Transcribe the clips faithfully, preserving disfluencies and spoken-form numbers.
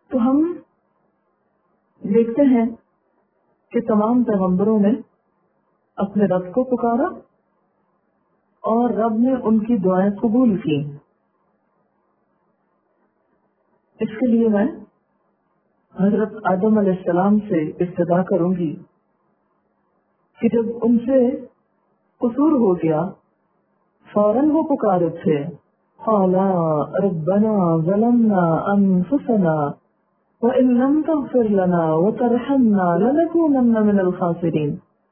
تو ہم دیکھتے ہیں کہ تمام پیغمبروں نے اپنے رب کو پکارا اور رب نے ان کی دعائیں قبول کی. اس کے لیے میں حضرت آدم علیہ السلام سے ابتدا کروں گی کہ جب ان سے قصور ہو گیا فوراً وہ پکارے تھے قالا ربنا ظلمنا انفسنا وان لم تغفر لنا وترحمنا لنكونن من الخاسرین.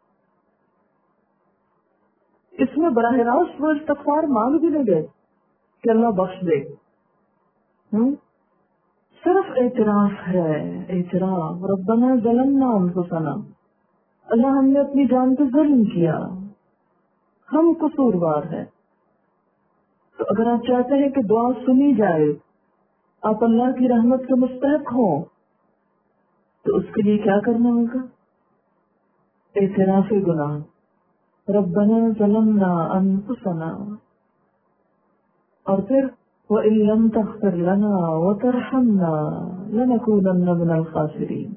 اس میں براہ راست وہ استغفار مانگ بھی نہیں گئے کہ اللہ بخش دے. ہم صرف اعتراف ہے، اعتراف ربنا ظلمنا انفسنا، اللہ ہم نے اپنی جان پہ ظلم کیا، ہم قصوروار ہیں. تو اگر آپ چاہتے ہیں کہ دعا سنی جائے، آپ اللہ کی رحمت کے مستحق ہوں، تو اس کے لیے کیا کرنا ہوگا؟ اعتراف گناہ. ربنا ظلمنا انفسنا، اور پھر وَإِن لَّمْ تَغْفِرْ لَنَا وَتَرْحَمْنَا لَنَكُونَنَّ مِنَ الْخَاسِرِينَ،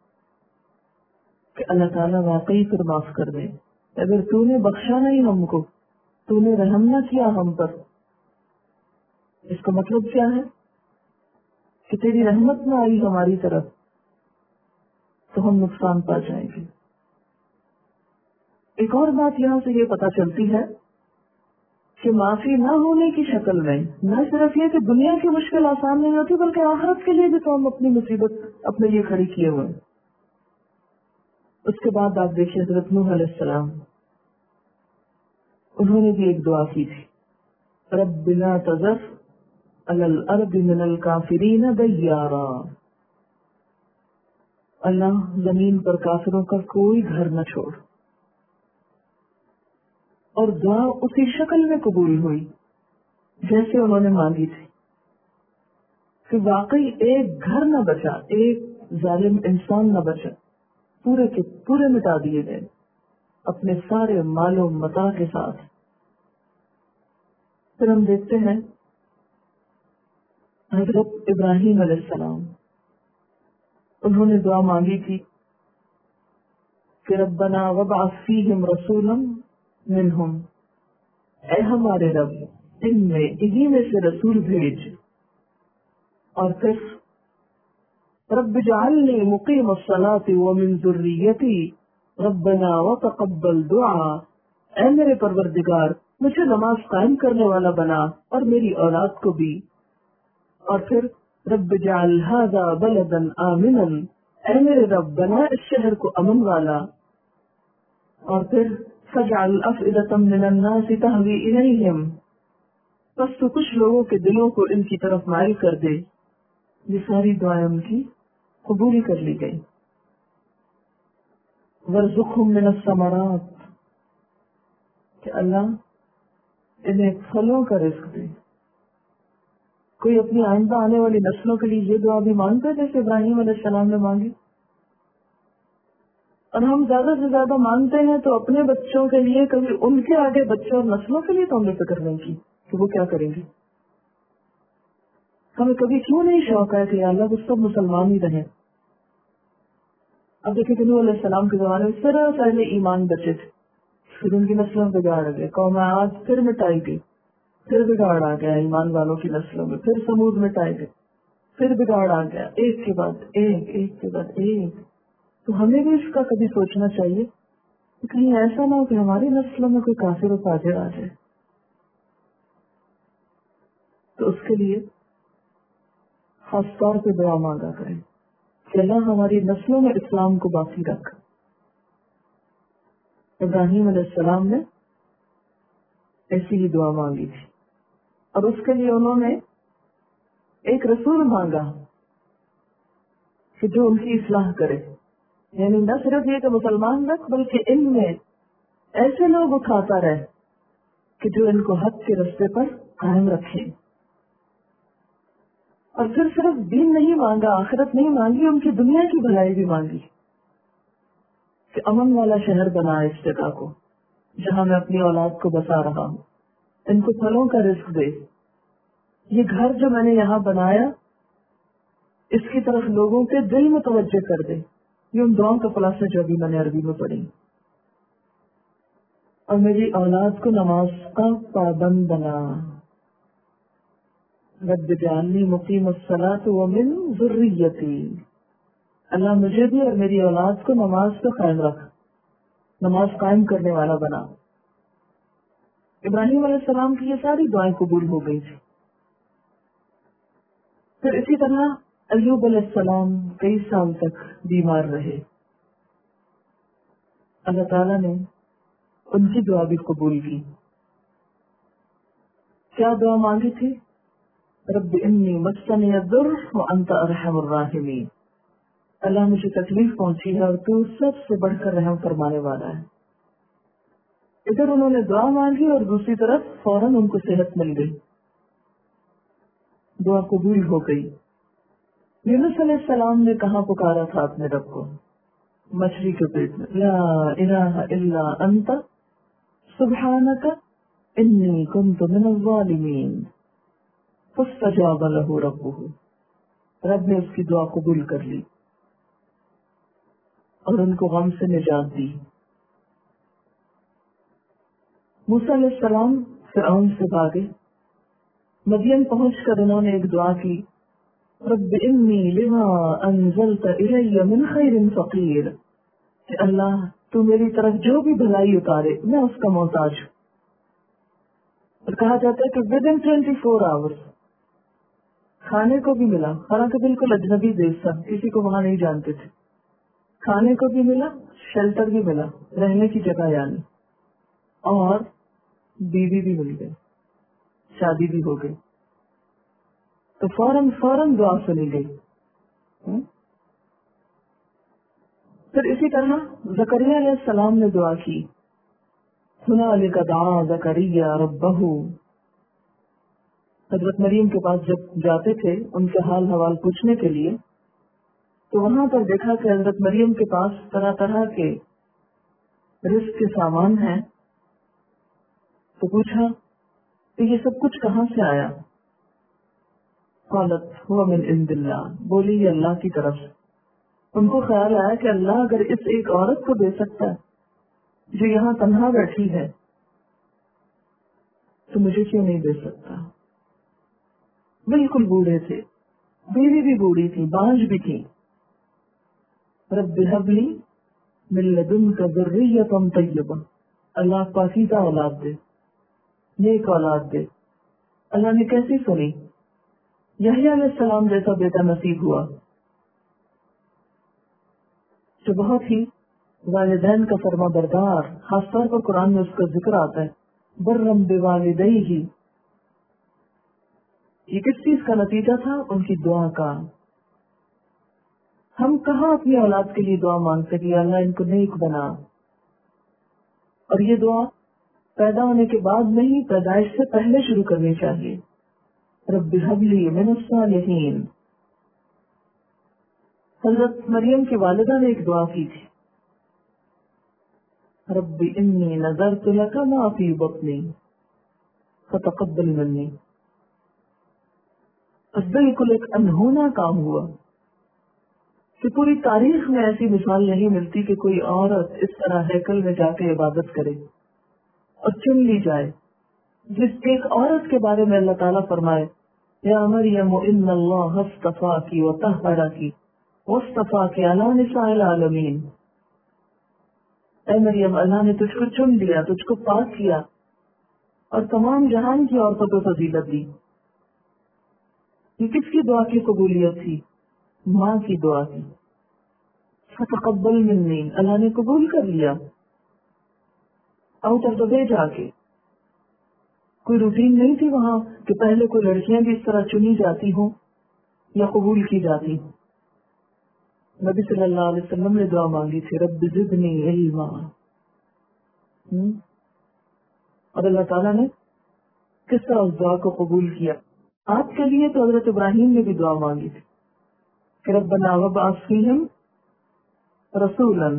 کہ اللہ تعالیٰ واقعی پھر معاف کر دے. اگر تو نے بخشا نہیں ہم کو، تو نے رحم نہ کیا ہم پر، اس کا مطلب کیا ہے کہ تیری رحمت نہ آئی ہماری طرف تو ہم نقصان پا جائیں گے. ایک اور بات یہاں سے یہ پتہ چلتی ہے کہ معافی نہ ہونے کی شکل میں نہ صرف یہ کہ دنیا کی مشکل آسان نہیں ہوتی، بلکہ آخرت کے لیے بھی تو ہم اپنی مصیبت اپنے لیے کھڑی کیے ہوئے. اس کے بعد آپ دیکھیے حضرت نوح علیہ السلام، انہوں نے بھی ایک دعا کی تھی، رب لا تذر علی الارض من الکافرین دیارا، اللہ زمین پر کافروں کا کوئی گھر نہ چھوڑ. اور دعا اسی شکل میں قبول ہوئی جیسے انہوں نے مانگی تھی، کہ واقعی ایک گھر نہ بچا، ایک ظالم انسان نہ بچا، پورے کے پورے مٹا دیے گئے اپنے سارے مال و متاع کے ساتھ. پھر ہم دیکھتے ہیں حضرت ابراہیم علیہ السلام، انہوں نے دعا مانگی تھی کہ ربنا وابعث فیہم رسولا منہم، اے ہمارے رب ان میں انہی میں سے رسول بھیج. اور پھر رب اجعلنی مقیم الصلاۃ ومن ذریتی ربنا وتقبل دعا، اے میرے پروردگار مجھے نماز قائم کرنے والا بنا اور میری اولاد کو بھی. اور پھر رب اجعل ھذا بلدا آمنا، اے میرے رب بنا اس شہر کو امن والا. اور پھر فجعل افئدۃ من الناس تہوی الیہم، بس تو کچھ لوگوں کے دلوں کو ان کی طرف مائل کر دے. یہ ساری دعائیں ان کی قبول کر لی گئی. وارزقہم من الثمرات، کہ اللہ انہیں پھلوں کا رزق دے. کوئی اپنی آئندہ آنے والی نسلوں کے لیے یہ دعا بھی مانگتا ہے جیسے ابراہیم علیہ السلام نے مانگی؟ اور ہم زیادہ سے زیادہ مانگتے ہیں تو اپنے بچوں کے لیے، کبھی ان کے آگے بچوں اور نسلوں کے لیے تو ہم نے فکر نہیں کی کہ وہ کیا کریں گے. ہمیں کبھی کیوں نہیں شوق ہے کہ اللہ وہ سب مسلمان ہی رہیں. اب دیکھیں کہ نوح علیہ السلام کے زمانے میں سر پہلے ایمان بچے تھے، پھر ان کی نسلوں بگاڑ گئے، قوم عاد پھر مٹائی گئی، پھر بگاڑ آ گیا ایمان والوں کی نسلوں میں، پھر سمود مٹائے گئے، پھر بگاڑ آ گیا، ایک کے بعد ایک ایک کے بعد ایک. تو ہمیں بھی اس کا کبھی سوچنا چاہیے کہ کہیں ایسا نہ ہو کہ ہماری نسلوں میں کوئی کافر و فاجر آ جائے. تو اس کے لیے خاص طور پہ دعا مانگا کریں کہ اللہ ہماری نسلوں میں اسلام کو باقی رکھ. ابراہیم علیہ السلام نے ایسی ہی دعا مانگی تھی، اور اس کے لیے انہوں نے ایک رسول مانگا کہ جو ان کی اصلاح کرے. یعنی نہ صرف یہ کہ مسلمان رکھ، بلکہ ان میں ایسے لوگ اٹھاتا رہے کہ جو ان کو حق کے رستے پر قائم رکھیں. اور پھر صرف دین نہیں مانگا، آخرت نہیں مانگی، ان کی دنیا کی بھلائی بھی مانگی کہ امن والا شہر بنا اس جگہ کو جہاں میں اپنی اولاد کو بسا رہا ہوں، ان کو پھلوں کا رزق دے. یہ گھر جو میں نے یہاں بنایا اس کی طرف لوگوں کے دل متوجہ کر دے. یہ ان دعاؤں کا خلاصہ جو ابھی میں نے عربی میں پڑھی. اور میری اولاد کو نماز کا پابند بنا. رب اجعلنی مقیم الصلاۃ ومن ذریتی. اللہ مجھے بھی اور میری اولاد کو نماز کا قائم رکھ، نماز قائم کرنے والا بنا. ابراہیم علیہ السلام کی یہ ساری دعائیں قبول ہو گئی تھی. پھر اسی طرح ایوب علیہ السلام کئی سال تک بیمار رہے. اللہ تعالیٰ نے ان کی دعا بھی قبول کی. کیا دعا مانگی تھی؟ رب انی مسنی الضر وانت ارحم الراحمین. اللہ مجھے تکلیف پہنچی ہے اور تو سب سے بڑھ کر رحم فرمانے والا ہے. ادھر انہوں نے دعا مانگی اور دوسری طرف فوراً ان کو صحت مل گئی، دعا قبول ہو گئی. یونس علیہ السلام نے کہاں پکارا تھا اپنے رب کو؟ مچھلی کے پیٹ میں. لا الہ الا انت سبحانک انی کنت من الظالمین فاستجاب لہ ربہ. رب نے اس کی دعا قبول کر لی اور ان کو غم سے نجات دی. موسیٰ علیہ السلام فرعون سے بھاگے. مدین پہنچ کر انہوں نے ایک دعا کی، رب انی لما انزلت الی من خیر فقیر. کہ اللہ تو میری طرف جو بھی بھلائی اتارے میں اس کا محتاج ہوں. اور کہا جاتا ہے کہ within twenty four hours کھانے کو بھی ملا. حالانکہ بالکل اجنبی دیش تھا، کسی کو وہاں نہیں جانتے تھے. کھانے کو بھی ملا، شیلٹر بھی ملا، رہنے کی جگہ یعنی، اور بیوی بھی مل گئی، شادی بھی ہو گئی. تو فوراً فوراً دعا سنی گئی. پھر اسی طرح زکریا علیہ السلام نے دعا کی، ہنالک دعا زکریا ربہ. حضرت مریم کے پاس جب جاتے تھے ان کے حال حوال پوچھنے کے لیے، تو وہاں پر دیکھا کہ حضرت مریم کے پاس طرح طرح کے رزق کے سامان ہیں. تو پوچھا کہ یہ سب کچھ کہاں سے آیا؟ قالت هو من عند اللہ. بولی یہ اللہ کی طرف سے. ان کو خیال آیا کہ اللہ اگر اس ایک عورت کو دے سکتا ہے جو یہاں تنہا بیٹھی ہے تو مجھے کیوں نہیں دے سکتا. بالکل بوڑھے تھے، بیوی بھی بوڑھی تھی، بانجھ بھی تھی. رب ہب لی من لدنک ذریۃ طیبہ. اللہ پاکیزہ اولاد دے، نیک اولاد دے. اللہ نے کیسی سنی؟ یحییٰ علیہ السلام جیسا بیٹا نصیب ہوا جو بہت ہی والدین کا فرما بردار. خاص طور پر قرآن میں اس کا ذکر آتا ہے، برم بوالدیہ. یہ کس چیز کا نتیجہ تھا؟ ان کی دعا کا. ہم کہاں اپنی اولاد کے لیے دعا مانگتے کہ اللہ ان کو نیک بنا، اور یہ دعا پیدا ہونے کے بعد نہیں، پیدائش سے پہلے شروع کرنی چاہیے. رب ہب لی من الصالحین. حضرت مریم کی والدہ نے ایک دعا کی تھی، رب انی نذرت لک ما فی بطنی فتقبل منی. بالکل ایک انہونا کام ہوا کہ پوری تاریخ میں ایسی مثال نہیں ملتی کہ کوئی عورت اس طرح ہیکل میں جا کے عبادت کرے اور چن لی جائے. جس ایک عورت کے بارے میں اللہ تعالیٰ فرمائے، یا مریم ان اللہ اصطفاکی وطہرکی واصطفاکی علی نساء العالمین. اے مریم، اللہ نے تجھ کو چن لیا، تجھ کو پاک کیا اور تمام جہان کی عورتوں کو فضیلت دی. یہ کس کی دعا کی قبولیت تھی؟ ماں کی دعا کی. فتقبل منی، اللہ نے قبول کر لیا. آؤٹ آف دا وے جا کے کوئی روٹین نہیں تھی وہاں کہ پہلے کوئی لڑکیاں بھی اس طرح چنی جاتی ہوں یا قبول کی جاتی ہوں. نبی صلی اللہ علیہ وسلم نے دعا مانگی تھی، رب زدنی علما. اور اللہ تعالیٰ نے کس طرح اس دعا کو قبول کیا. آپ کے لیے تو حضرت ابراہیم نے بھی دعا مانگی تھی کہ ربنا وابعث فیہم رسولا،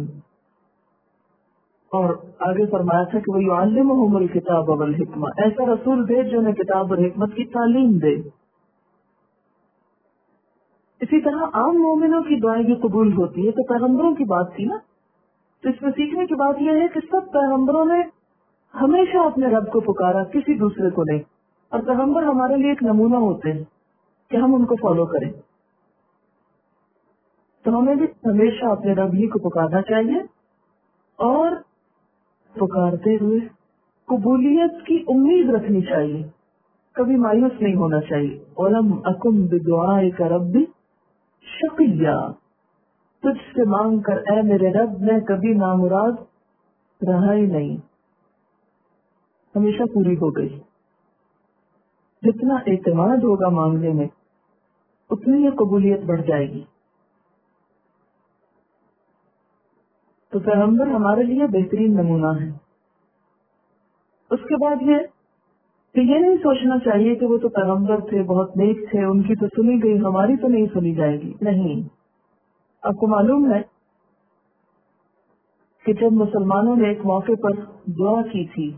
اور آگے فرمایا تھا کہ وَيُعَلِّمُهُمُ الْكِتَابَ وَالْحِکْمَةَ. ایسا رسول دے جو انہیں کتاب اور حکمت کی تعلیم دے. اسی طرح عام مومنوں کی دعائیں بھی قبول ہوتی ہے. تو پیغمبروں کی بات تھی نا, تو اس میں سیکھنے کی بات یہ ہے کہ سب پیغمبروں نے ہمیشہ اپنے رب کو پکارا, کسی دوسرے کو نہیں. اور پیغمبر ہمارے لیے ایک نمونہ ہوتے ہیں کہ ہم ان کو فالو کریں. تو ہمیں بھی ہمیشہ اپنے رب ہی کو پکارنا چاہیے اور پکارتے ہوئے قبولیت کی امید رکھنی چاہیے, کبھی مایوس نہیں ہونا چاہیے. اولم اکم بدعائک ربی شقیا, تجھ سے مانگ کر اے میرے رب میں کبھی نامراد رہا ہی نہیں, ہمیشہ پوری ہو گئی. جتنا اعتماد ہوگا مانگنے میں اتنی یہ قبولیت بڑھ جائے گی. تو پیغمبر ہمارے لیے بہترین نمونہ ہے. اس کے بعد یہ کہ یہ نہیں سوچنا چاہیے کہ وہ تو پیغمبر تھے, بہت نیک تھے, ان کی تو سنی گئی, ہماری تو نہیں سنی جائے گی. نہیں, آپ کو معلوم ہے کہ جب مسلمانوں نے ایک موقع پر دعا کی تھی,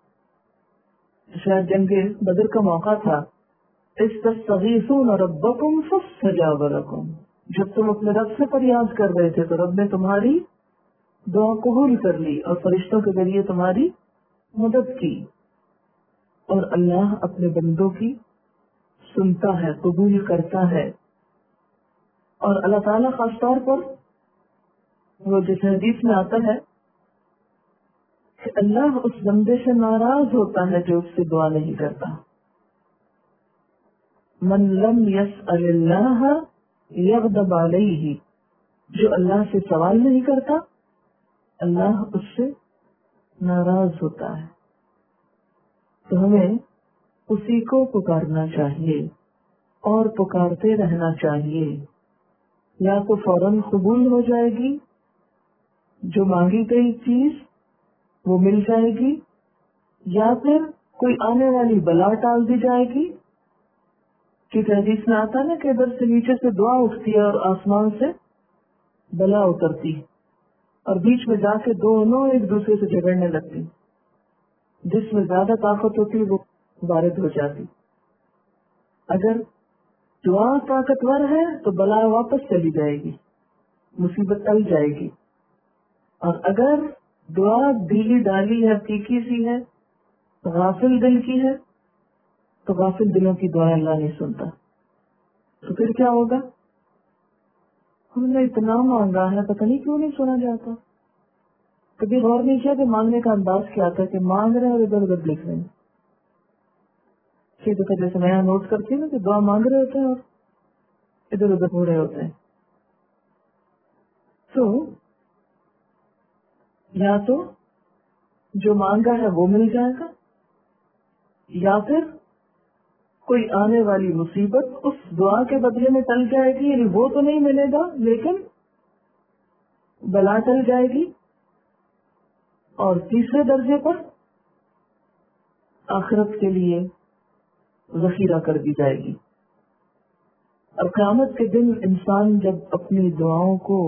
شاید جنگ بدر کا موقع تھا, استستغیثون ربکم فاستجاب لکم, جب تم اپنے رب سے فریاد کر رہے تھے تو رب نے تمہاری دعا قبول کر لی اور فرشتوں کے ذریعے تمہاری مدد کی. اور اللہ اپنے بندوں کی سنتا ہے, قبول کرتا ہے. اور اللہ تعالیٰ خاص طور پر وہ جیسے حدیث میں آتا ہے کہ اللہ اس بندے سے ناراض ہوتا ہے جو اس سے دعا نہیں کرتا. من لم یسأل اللہ یغضب علیہ, جو اللہ سے سوال نہیں کرتا اللہ اس سے ناراض ہوتا ہے. تو ہمیں اسی کو پکارنا چاہیے اور پکارتے رہنا چاہیے. یا تو فوراً قبول ہو جائے گی, جو مانگی گئی چیز وہ مل جائے گی, یا پھر کوئی آنے والی بلا ٹال دی جائے گی. کیونکہ حدیث میں آتا نا کہ ادھر سے نیچے سے دعا اٹھتی ہے اور آسمان سے بلا اترتی, اور بیچ میں جا کے دونوں ایک دوسرے سے جھگڑنے لگتی. جس میں زیادہ طاقت ہوتی وہ وارد ہو جاتی. اگر دعا طاقتور ہے تو بلا واپس چلی جائے گی, مصیبت ٹل جائے گی. اور اگر دعا ڈھیلی ڈالی ہے, تیکھی سی ہے, غافل دل کی ہے, تو غافل دلوں کی دعا اللہ نہیں سنتا. تو پھر کیا ہوگا؟ ہم نے اتنا مانگا ہے, پتہ نہیں کیوں نہیں سنا جاتا. کبھی غور نہیں کیا کہ مانگنے کا انداز کیا تھا, کہ مانگ رہے ہیں اور ادھر ادھر لکھ رہے ہیں. ٹھیک ہے, جیسے میں یہاں نوٹ کرتی ہوں نا کہ دعا مانگ رہے ہوتے ہیں اور ادھر ادھر ہو رہے ہوتے ہیں. تو یا تو جو مانگا ہے وہ مل جائے گا, یا پھر کوئی آنے والی مصیبت اس دعا کے بدلے میں ٹل جائے گی. یعنی وہ تو نہیں ملے گا لیکن بلا ٹل جائے گی. اور تیسرے درجے پر آخرت کے لیے ذخیرہ کر دی جائے گی. اور قیامت کے دن انسان جب اپنی دعاؤں کو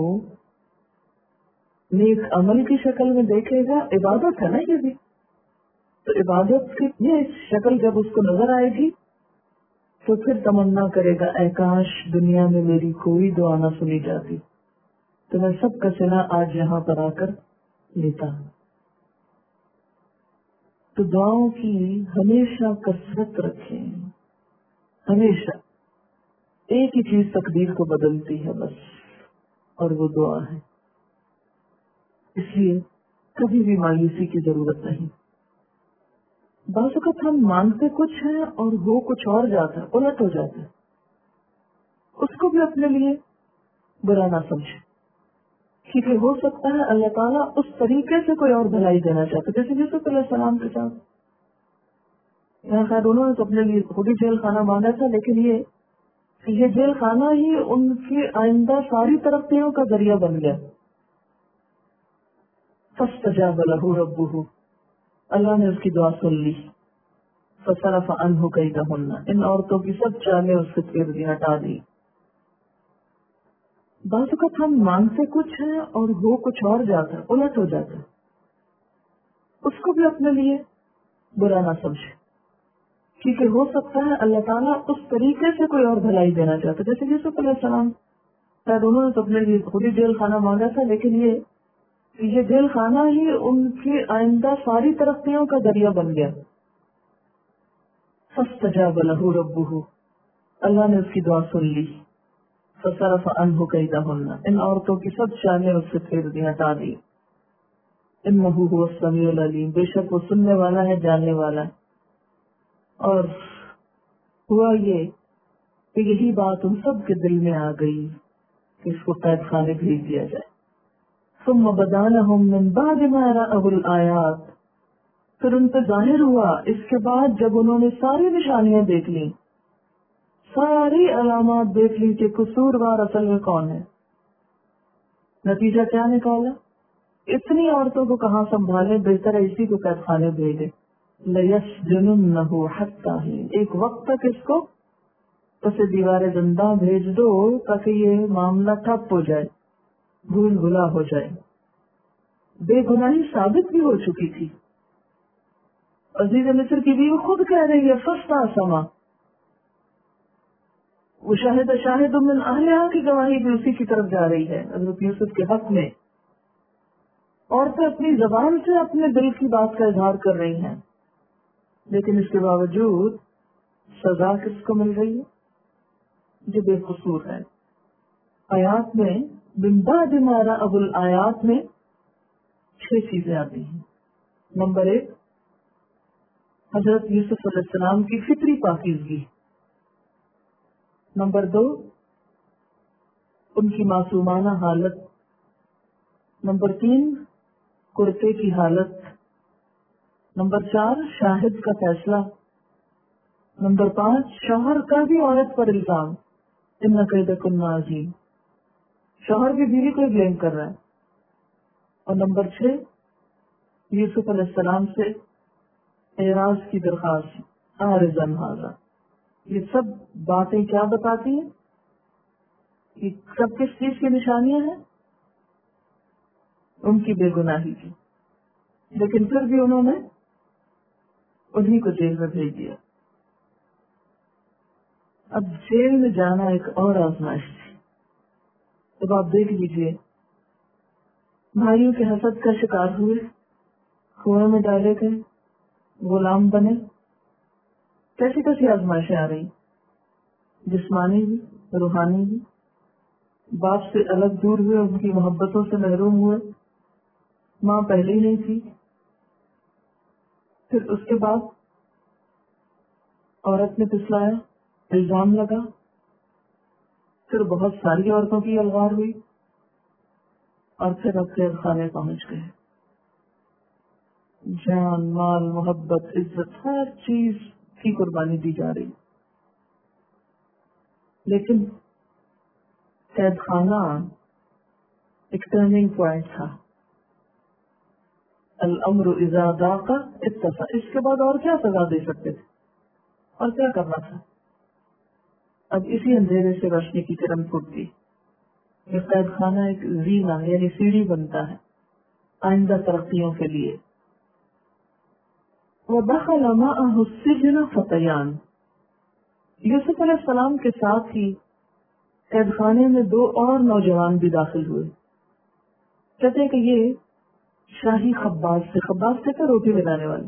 نیک عمل کی شکل میں دیکھے گا, عبادت ہے نا یہ بھی, تو عبادت کی یہ شکل جب اس کو نظر آئے گی تو پھر تمنا کرے گا, اے کاش دنیا میں میری کوئی دعا نہ سنی جاتی, تو میں سب کا صلہ آج یہاں پر آ کر لیتا. تو دعاؤں کی ہمیشہ کثرت رکھیں. ہمیشہ ایک ہی چیز تقدیر کو بدلتی ہے بس, اور وہ دعا ہے. اس لیے کبھی بھی مایوسی کی ضرورت نہیں. بعض اوقات ہم مانگتے کچھ ہیں اور وہ کچھ اور جاتا ہے, الٹ ہو جاتا ہے. اس کو بھی اپنے لیے برا نہ سمجھے, کیونکہ ہو سکتا ہے اللہ تعالیٰ اس طریقے سے کوئی اور بھلائی دینا چاہتا, جیسے یوسف علیہ السلام کے ساتھ. یہاں خیر انہوں نے تو اپنے لیے خود ہی جیل خانہ مانگا تھا, لیکن یہ یہ جیل خانہ ہی ان کی آئندہ ساری ترقیوں کا ذریعہ بن گیا. فاستجاب لہ ربہ, اللہ نے اس کی دعا سن لی. فصرف عنہ کیدہن, ان عورتوں کی سب چالیں اس سے پھیر دی, ہٹا دی. بعض اوقات ہم مانگتے کچھ ہیں اور وہ کچھ اور جاتا ہے, الٹ ہو جاتا ہے. اس کو بھی اپنے لیے برا نہ سمجھے, کیونکہ ہو سکتا ہے اللہ تعالیٰ اس طریقے سے کوئی اور بھلائی دینا چاہتا، جیسے یوسف علیہ السلام شاید انہوں نے تو اپنے لیے خود ہی جیل خانہ مانگا تھا، لیکن یہ یہ جیل خانہ ہی ان کی آئندہ ساری ترقیوں کا ذریعہ بن گیا. فاستجاب له ربه، اللہ نے اس کی دعا سن لی. فصرف عنہ کیدہن، ان عورتوں کی سب شانیں اس سے پھیر دی، ہٹا دی. انہ هو السمیع العلیم، بے شک وہ سننے والا ہے، جاننے والا ہے. اور ہوا یہ کہ یہی بات ان سب کے دل میں آ گئی کہ اس کو قید خانے بھیج دیا جائے. ثم بدا لهم من بعد ما رأوا الآیات، پھر ان پہ ظاہر ہوا اس کے بعد جب انہوں نے ساری نشانیاں دیکھ لی، ساری علامات دیکھ لی کہ قصوروار اصل میں کون ہے. نتیجہ کیا نکالا؟ اتنی عورتوں کو کہاں سنبھالے، بہتر ہے اسی کو قید خانے بھیجے. لَيَسْجُنُنَّهُ حَتَّى حِينٍ، ایک وقت تک اس کو اسے دیوار زندہ بھیج دو تاکہ یہ معاملہ ٹھپ ہو جائے، بھول بھلا ہو جائے. بے گناہی ثابت بھی ہو چکی تھی. عزیز مصر کی بیوی خود کہہ رہی ہے فستا سما، وہ شاہد شاہد من اہلہا کی گواہی بھی اسی کی طرف جا رہی ہے حضرت یوسف کے حق میں. عورتیں اپنی زبان سے اپنے دل کی بات کا اظہار کر رہی ہیں، لیکن اس کے باوجود سزا کس کو مل رہی ہے؟ جو بے قصور ہے. آیات میں من بعد ما رأوا الآیات میں چھ چیزیں آتی ہیں. نمبر ایک، حضرت یوسف علیہ السلام کی فطری پاکیزگی. نمبر دو، ان کی معصومانہ حالت. نمبر تین، کرتے کی حالت. نمبر چار، شاہد کا فیصلہ. نمبر پانچ، شوہر کا بھی عورت پر الزام، ان کیدکن عظیم، شوہر بھی بیوی کو بلیم کر رہا ہے. اور نمبر چھ، یوسف علیہ السلام سے اعراض کی درخواست، عارضاً ھذا. یہ سب باتیں کیا بتاتی ہیں؟ یہ سب کس چیز کی نشانیاں ہیں؟ ان کی بے گناہی کی. لیکن پھر بھی انہوں نے انہی کو جیل میں بھیج دیا. اب جیل میں جانا ایک اور آزمائش تھی. اب آپ دیکھ لیجئے، بھائیوں کے حسد کا شکار ہوئے، کنویں میں ڈالے گئے، غلام بنے. کیسی کیسی آزمائشیں آ رہی، جسمانی بھی، روحانی بھی. باپ سے الگ دور ہوئے، ان کی محبتوں سے محروم ہوئے. ماں پہلے ہی نہیں تھی. پھر اس کے بعد عورت نے پھسلایا، الزام لگا. پھر بہت ساری عورتوں کی الغار ہوئی، اور پھر اب قید خانے پہنچ گئے. جان، مال، محبت، عزت، ہر چیز کی قربانی دی جا رہی. لیکن قید خانہ ایک ٹرننگ پوائنٹ تھا. الامر اذا ضاق اتسع. اس کے بعد اور کیا سزا دے سکتے تھے، اور کیا کرنا تھا؟ اب اسی اندھیرے سے روشنی کی کرن پھوٹتی. یہ قید خانہ ایک زینہ یعنی سیڑھی بنتا ہے آئندہ ترقیوں کے لیے. وَدَخَلَ مَعَهُ السِّجْنَ فَتَيَانِ. یوسف علیہ السلام کے ساتھ ہی قید خانے میں دو اور نوجوان بھی داخل ہوئے. کہتے ہیں کہ یہ شاہی خباز سے، خباز سے کیا روٹی بنانے والے،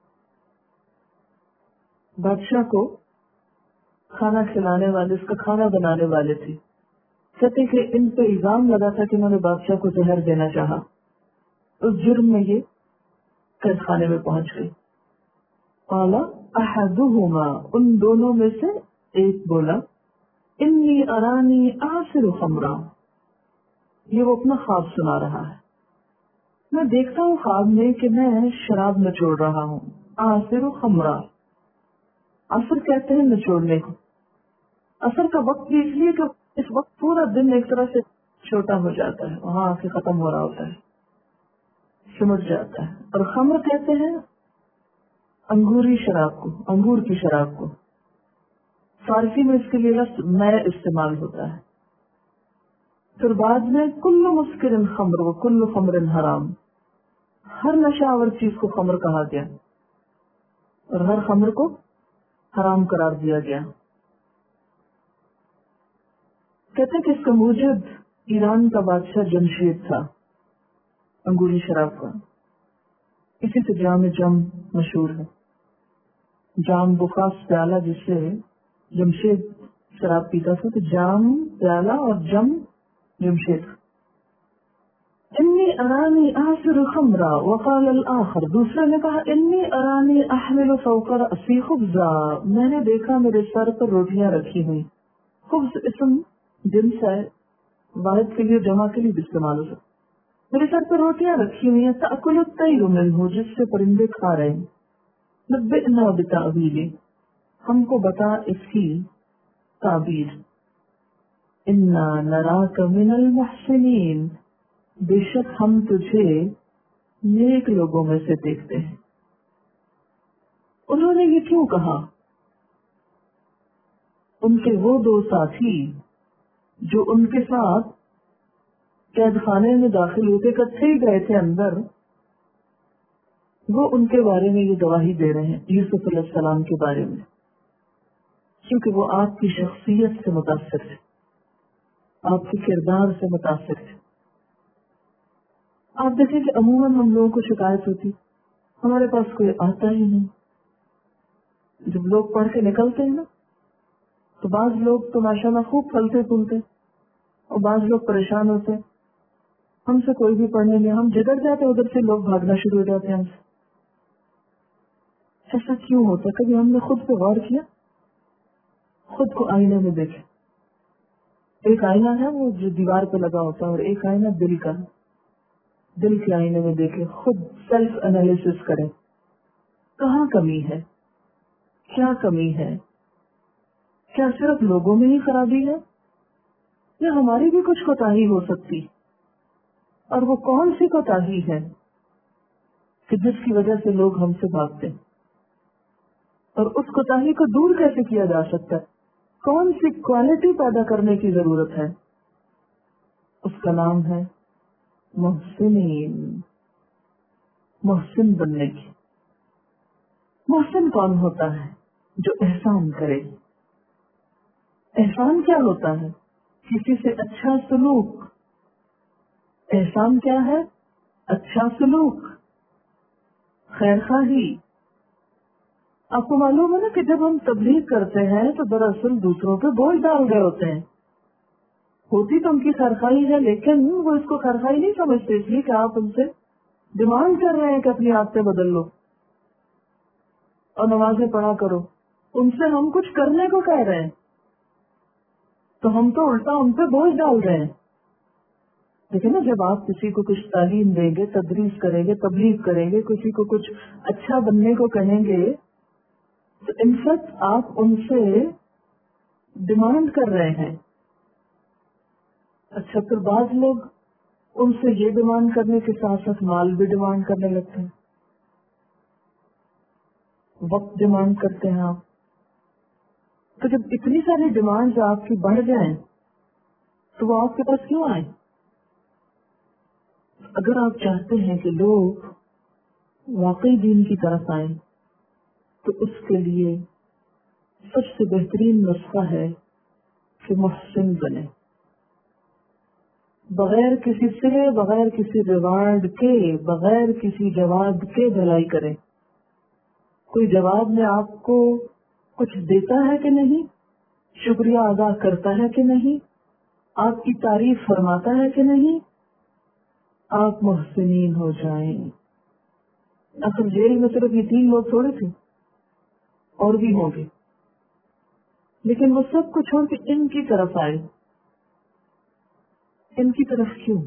بادشاہ کو کھانا کھلانے والے، اس کا کھانا بنانے والے تھے. کہتے ہیں کہ ان پہ الزام لگا تھا کہ انہوں نے بادشاہ کو زہر دینا چاہا. اس جرم میں یہ قید خانے میں پہنچ گئی. قال احدہما، ان دونوں میں سے ایک بولا، انی ارانی اعصر خمرا. یہ وہ اپنا خواب سنا رہا ہے. میں دیکھتا ہوں خواب میں کہ میں شراب نچوڑ رہا ہوں. اعصر خمرا، عصر کہتے ہیں نچوڑنے کو. عصر کا وقت بھی اس لیے کہ اس وقت پورا دن ایک طرح سے چھوٹا ہو جاتا ہے، وہاں آ کے ختم ہو رہا ہوتا ہے، سمٹ جاتا ہے. اور خمر کہتے ہیں انگوری شراب کو، انگور کی شراب کو. فارسی میں اس کے لیے لفظ میں استعمال ہوتا ہے. پھر بعد میں کل مسکر خمر و کل خمر حرام، ہر نشہ آور چیز کو خمر کہا گیا، اور ہر خمر کو حرام قرار دیا گیا. کہتے ہیں کہ اس کا موجب ایران کا بادشاہ جمشید تھا، انگوری شراب کا. اسی سے جام جم مشہور ہے. جام بخاص پیالہ جس سے جمشید شراب پیتا تھا، تو جام پیالہ اور جم جمشید. انی ارانی آصر خمرا وقال الآخر، دوسرے نے کہا انی ارانی احمل فوق رأسی خبزا، میں نے دیکھا میرے سر پر روٹیاں رکھی ہوئی. خبز اسم جنس ہے، واحد کے لیے جمع کے لیے بھی استعمال ہو سکتا. میرے سر پر روٹیاں رکھی ہوئی ہیں، تأکل الطیر منہ، جس سے پرندے کھا رہے ہیں. نبئنا بتأویلہ، ہم کو بتا اس کی تعبیر. انا نراک من المحسنین، بے شک ہم تجھے نیک لوگوں میں سے دیکھتے ہیں. انہوں نے یہ کیوں کہا؟ ان کے وہ دو ساتھی جو ان کے ساتھ قید خانے میں داخل ہوتے کتھے ہی گئے تھے اندر، وہ ان کے بارے میں یہ گواہی دے رہے ہیں یوسف علیہ السلام کے بارے میں، کیونکہ وہ آپ کی شخصیت سے متاثر تھے، آپ کے کردار سے متاثر تھے. آپ دیکھیں کہ عموماً ہم لوگوں کو شکایت ہوتی ہمارے پاس کوئی آتا ہی نہیں. جب لوگ پڑھ کے نکلتے ہیں نا تو بعض لوگ تو ماشاءاللہ خوب پھلتے پھولتے اور بعض لوگ پریشان ہوتے ہیں ہم سے کوئی بھی پڑھنے نہیں. ہم جدھر جاتے ادھر سے لوگ بھاگنا شروع ہو جاتے ہیں ہم سے. ایسا کیوں ہوتا ہے؟ کبھی ہم نے خود پہ غور کیا؟ خود کو آئینے میں دیکھے. ایک آئینہ ہے وہ جو دیوار پہ لگا ہوتا ہے اور ایک آئینہ دل کا. دل کے آئینے میں دیکھے، خود سیلف انالیسس کرے، کہاں کمی ہے، کیا کمی ہے. کیا صرف لوگوں میں ہی خرابی ہے یا ہماری بھی کچھ کوتاہی ہو سکتی؟ اور وہ کون سی کوتاہی ہے کہ جس کی وجہ سے لوگ ہم سے بھاگتے ہیں؟ اور اس کوتاہی کو دور کیسے کیا جا سکتا ہے؟ کون سی کوالٹی پیدا کرنے کی ضرورت ہے؟ اس کا نام ہے محسنین، محسن بننے کی. محسن کون ہوتا ہے؟ جو احسان کرے. احسان کیا ہوتا ہے؟ کسی سے اچھا سلوک. احسان کیا ہے؟ اچھا سلوک، خیر خواہی. آپ کو معلوم ہے نا کہ جب ہم تبلیغ کرتے ہیں تو دراصل دوسروں پہ بوجھ ڈال رہے ہوتے ہیں. ہوتی تو ان کی خیرخواہی ہے لیکن وہ اس کو خیرخواہی نہیں سمجھتے، اس لیے کہ آپ ان سے ڈیمانڈ کر رہے ہیں کہ اپنی عادتیں بدل لو اور نمازیں پڑھا کرو. ان سے ہم کچھ کرنے کو کہہ رہے ہیں تو ہم تو الٹا ان پہ بوجھ ڈال رہے ہیں. لیکن نا جب آپ کسی کو کچھ تعلیم دیں گے، تدریس کریں گے، تبلیغ کریں گے، کسی کو کچھ اچھا بننے کو کہیں گے تو ان فیکٹ آپ ان سے ڈیمانڈ کر رہے ہیں. اچھا پھر بعض لوگ ان سے یہ ڈیمانڈ کرنے کے ساتھ ساتھ مال بھی ڈیمانڈ کرنے لگتے ہیں، وقت ڈیمانڈ کرتے ہیں آپ. تو جب اتنی ساری ڈیمانڈز آپ کی بڑھ جائیں تو وہ آپ کے پاس کیوں آئیں؟ اگر آپ چاہتے ہیں کہ لوگ واقعی دین کی طرف آئیں تو اس کے لیے سب سے بہترین نسخہ ہے کہ محسن بنے، بغیر کسی سرے، بغیر کسی ریوارڈ کے، بغیر کسی جواب کے بھلائی کریں. کوئی جواب میں آپ کو کچھ دیتا ہے کہ نہیں، شکریہ ادا کرتا ہے کہ نہیں، آپ کی تعریف فرماتا ہے کہ نہیں، آپ محسنین ہو جائیں. اصل جیل میں صرف یہ تین لوگ تھوڑے تھے، اور بھی ہوں گے، لیکن وہ سب کو چھوڑ کے ان کی طرف آئے. ان کی طرف کیوں؟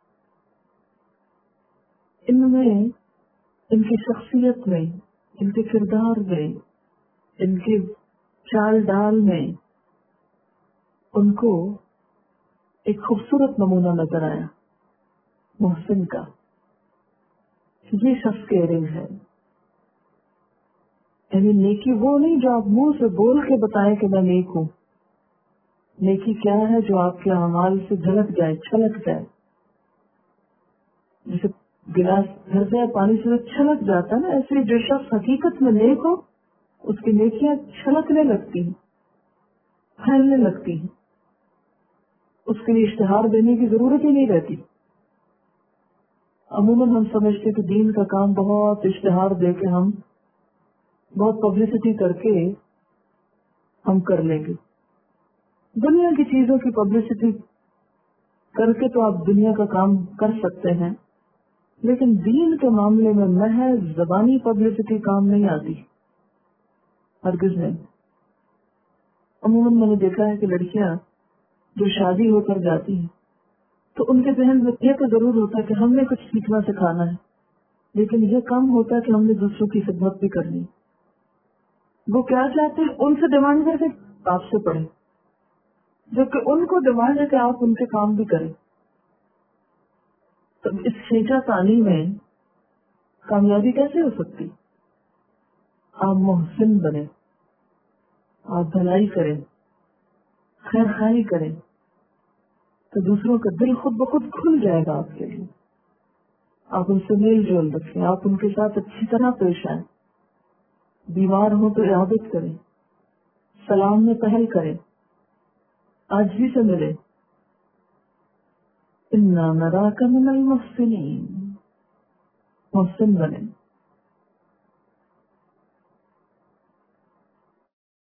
ان میں، ان کی شخصیت میں، ان کے کردار میں، ان کے چال ڈال میں ان کو ایک خوبصورت نمونہ نظر آیا محسن کا. یہ شخص کیئرنگ ہے، یعنی نیکی وہ نہیں جو آپ منہ سے بول کے بتائیں کہ میں نیک ہوں. نیکی کیا ہے؟ جو آپ کے اعمال سے جھلک جائے، چھلک جائے. جیسے گلاس بھر جائے پانی سے چھلک جاتا ہے نا، ایسے جو شخص حقیقت میں نیک ہو اس کی نیکیاں چھلکنے لگتی ہیں، پھیلنے لگتی ہیں، اس کے لیے اشتہار دینے کی ضرورت ہی نہیں رہتی۔ عموماً ہم سمجھتے کہ دین کا کام بہت اشتہار دے کے ہم بہت پبلسٹی کر کے ہم کر لیں گے۔ دنیا کی چیزوں کی پبلسٹی کر کے تو آپ دنیا کا کام کر سکتے ہیں، لیکن دین کے معاملے میں محض زبانی پبلسٹی کام نہیں آتی، ہرگز نہیں۔ عموماً میں نے دیکھا ہے کہ لڑکیاں جو شادی ہو کر جاتی ہیں تو ان کے ذہن میں یہ تو ضرور ہوتا ہے کہ ہم نے کچھ سیکھنا سکھانا ہے، لیکن یہ کم ہوتا ہے کہ ہم نے دوسروں کی خدمت بھی کرنی۔ وہ کیا چاہتے ہیں؟ ان سے ڈیمانڈ کرتے آپ سے پڑھیں، جبکہ ان کو ڈیمانڈ ہے کہ آپ ان کے کام بھی کریں۔ تو اس شیجا تعلیم میں کامیابی کیسے ہو سکتی؟ آپ محسن بنیں، آپ بھلائی کریں، خیر خواہی کریں، تو دوسروں کا دل خود بخود کھل جائے گا آپ کے لیے۔ آپ ان سے میل جول رکھیں، آپ ان کے ساتھ اچھی طرح پیش آئیں، بیمار ہوں تو عیادت کریں، سلام میں پہل کریں، آج بھی سے ملے۔ اِنَّا نَرَاكَ مِنَ الْمُحْسِنِينَ، محسن بنیں۔